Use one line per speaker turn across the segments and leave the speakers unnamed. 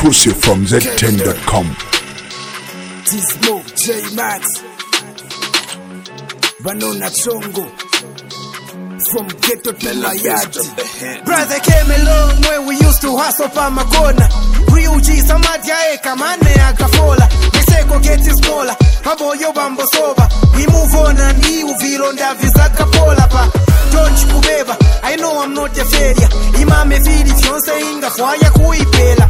Exclusive from Z10.com.
Tismo, J-Max, Banona Chongo, from Ghetto to Layati. Brother came a long way, we used to hustle pa magona. Real G, samadi ya eka, mane akafola. Meseko getting smaller, mabo yo bambo soba. We move on and he uvilonda vizaka pola pa. Don't kubeba, I know I'm not a failure. Imame fili fionse inga kwaya kuipela.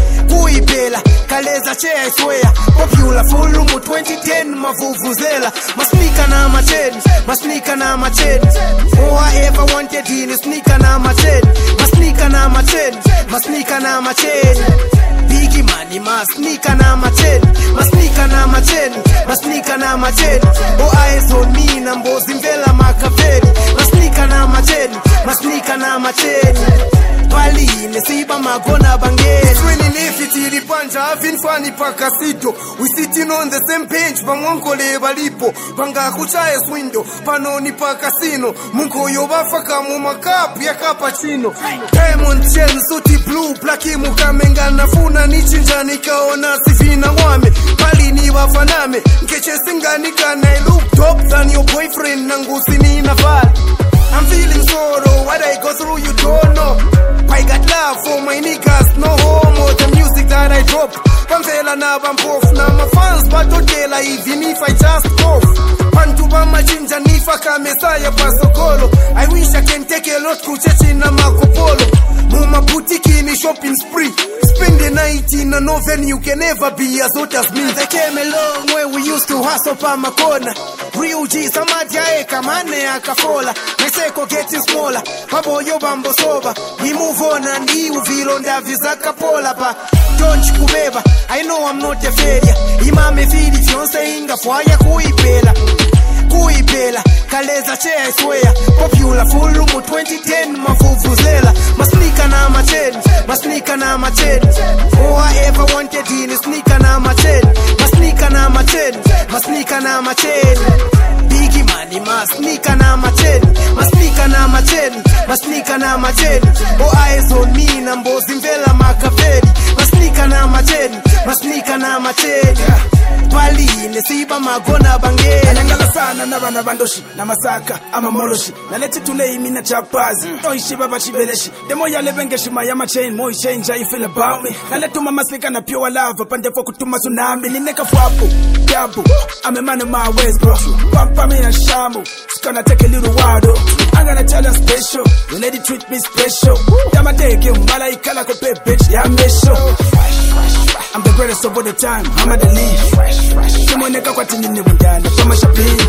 Kuipela, kaleza che I swear. Popular full room 2010 mavuvuzela. Masnika na macheni, masnika na macheni. All I ever wanted in is sneaker na macheni. Masnika na macheni, masnika na macheni. Biggie money, masnika na macheni. Masnika na macheni, masnika na macheni. All eyes on me, nambozi mvela makaveri. Masnika na macheni, masnika na macheni. Pali, nesiba magona bangeli.
Swinging if it ili panja, having funny pakasito. We sitting on the same bench, bangonko le balipo. Banga kucha es window, panoni pakasino. Munko yobafa kamu makapu ya cappuccino. Diamond chain, suti blue, plaki mukamenga nafuna nichinja nikaona sifina wame. Pali ni wafaname, nkeche singa nika na I look top than your boyfriend nangusi ni nafal. I'm feeling sorrow, what I go through you don't know. I got love for my niggas, no homo. The music that I drop, Pamfela na bampof. Now my fans batotela even if I just cough. Pantuba machinja nifaka mesaya pasokolo. I wish I can take a lot kuchechi na Marco Polo. Muma boutique in a shopping spree. Spend the night in a no venue, can never be as hot as me.
They came a long way, we used to hustle pa makona. Real G, samadi ya eka, mane akafola. Meseko getting smaller, mabo yo bambo soba. We move on and he uvilonda vizaka pola pa. Don't kubeba, I know I'm not a failure. Imame fili fionse inga fwaya kuipela. Kuipela, kaleza che I swear. Popular full room 2010 mavuvuzela. Masnika na macheni, masnika na macheni. All I ever wanted in is sneaker na macheni. Masnika na macheni, masnika na macheni. Biggie money, masnika na macheni. Masnika na macheni, masnika na macheni. All eyes on me, nambozi mvela makaveri. Masnika na macheni, masnika na macheni. Pali, nesiba magona bangeli.
Anangala sana na bana bandoshi na masaka ama moloshi. Na leti tulei mina chapazi. No ishi baba chibeleshi. Demo ya lebengeshi mayama chain. Moi change how you feel about me. Na letu mama speaker na pure love. Pande for kutuma tsunami. Nineka fwapo, yabu. I'm a man of my ways bro. Pampa me na shambu. It's gonna take a little while though. I'm gonna tell her special. You lady treat me special. Yama take you. Mala ikala ko pe bitch. Yeah, me show. I'm the greatest of all the time. I'm at the lead. Simoneka kwa tinini wundana. Kama shapini.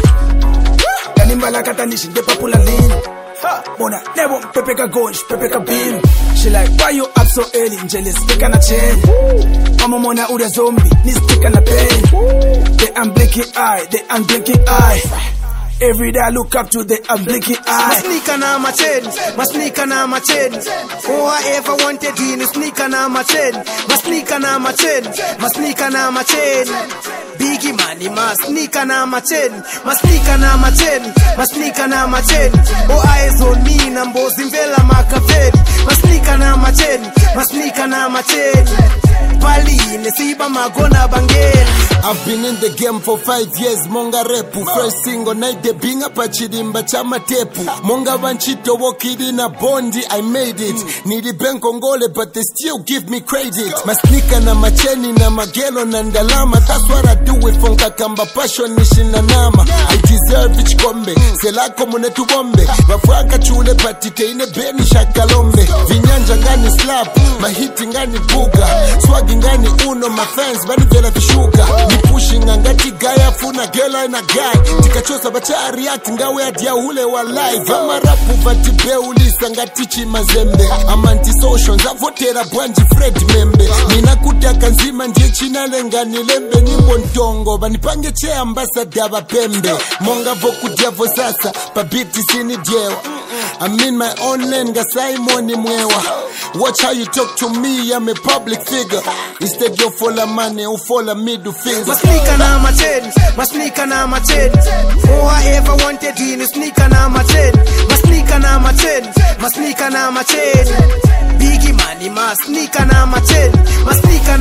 Kanimba katanishi. De papula lean. Mona, never pepeka gosh, pepeka beam. She like, why you up so early? Njele speaker na chain. Mama mona uda zombie. Ni speaker na pain. The unblinking eye. The unblinking eye. Every day I look up to the unblinking eye.
Masnika na macheni, masnika na macheni. All I ever wanted in is sneaker na macheni. Masnika na macheni, masnika na macheni. Biggie money, masnika na macheni. Masnika na macheni, masnika na macheni. All eyes on me, nambozi mvela makaveri. Masnika na macheni, masnika na macheni. Pali, nesiba magona bangeli.
I've been in the game for 5 years, monga repu. First single night, the binga pachirimba chama tepu. Monga vanchito wokidi na bondi, I made it. Nili benko ngole, but they still give me credit. Masnika na macheni na magelo na ndalama. That's what I do with fonka kamba passion nishina nama. I deserve each kombe, selako mune tubombe. Wafwaka chule patite ine beni shakalombe. Vinyanja ngani slap, mahiti ngani buga. Swagi ngani uno, my fans, bani vela vishuga. Ni pushing angati gaya funa gela na guy. Tikachosa bacha react ngawe adia ule wa live. Ama rapu vatibe ulisa ngati chimazembe. Ama anti-social zavotera bwanji Fred membe. Nina kutaka nzima ndiye china lenga nilembe. Nimbo ndongo banipange che ambassador bapembe. Monga voku diavo sasa pa biti sini diewa. I'm in my own lane, ga Simon mwewa. Watch how you talk to me, I'm a public figure. Instead you follow money, you follow middle finger.
Masnika na macheni, masnika na macheni. All I ever wanted in is sneaker na macheni. Masnika na macheni, masnika na macheni. Biggie money, masnika na macheni. Masnika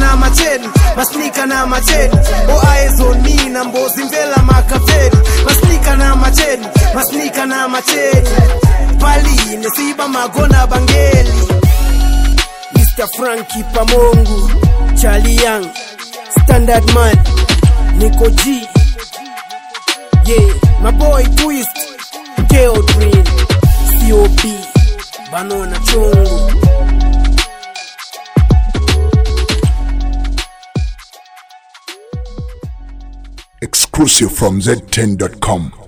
na macheni, masnika na macheni. O eyes on me na mbozi mvela makafeni. Masnika na macheni, masnika na macheni. Pali nesiba magona bangeli. Mr. Frankie Pamongu, Charlie Young, Standard Man, Nico G. Yeah, my boy Twist, Keo Green, COP, Banana Chongo.
Exclusive from Z10.com.